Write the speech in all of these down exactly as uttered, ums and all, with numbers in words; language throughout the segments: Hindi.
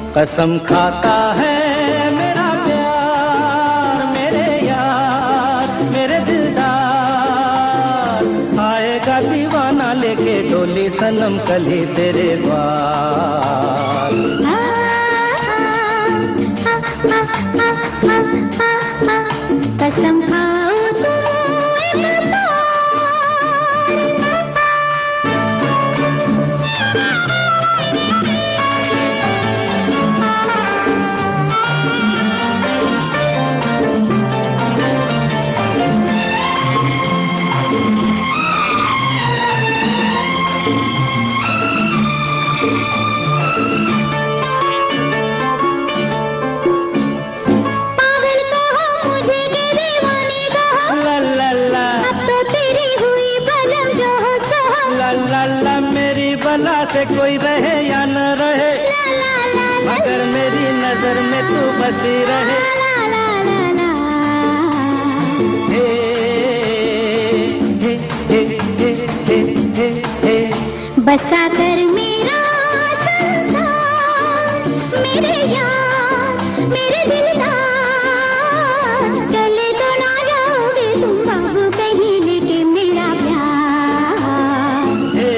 कसम खाता है मेरा प्यार मेरे यार मेरे दिलदार, आएगा दीवाना लेके डोली सनम कली तेरे द्वार। कसम खाओ से कोई रहे या न रहे, मगर मेरी नजर में तू बसी रहे। हे हे हे हे हे हे हे बसा कर मेरा संसार मेरे यार मेरे दिलदार, चले तो ना जाओगे तुम बाबू कहीं लेके मेरा प्यार।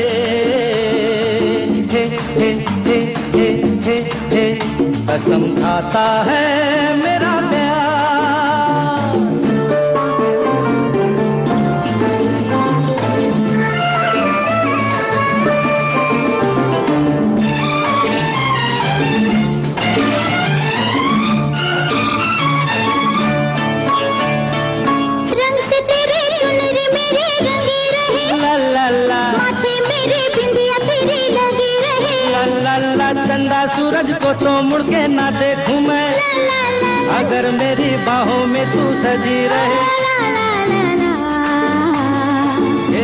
कसम खाता है मेरा प्यार। रंग से तेरे चुनरी मेरे रंगी रहे, ला ला ला माथे मेरे बिंदिया तेरी लगी रहे। ला ला ला चंदा सूरज को तो मुड़ के ना देखूं मैं, अगर मेरी बाहों में तू सजी रहे। हे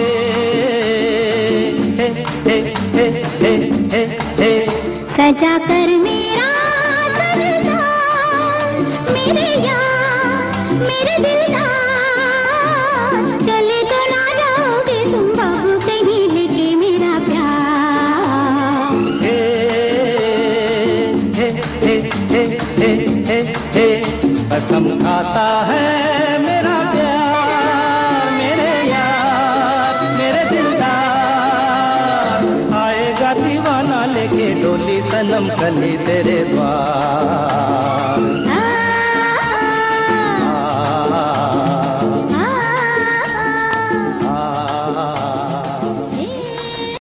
हे हे हे हे हे हे सजा कर मेरा दिलदार मेरे यार मेरे दिलदार, चले तो ना जाओगे तुम बाबू कहीं लेके मेरा प्यार। हे हे हे हे हे हे हे कसम खाता है मेरा प्यार मेरे यार मेरे दिलदार, आएगा दीवाना लेके डोली सनम कली तेरे द्वार।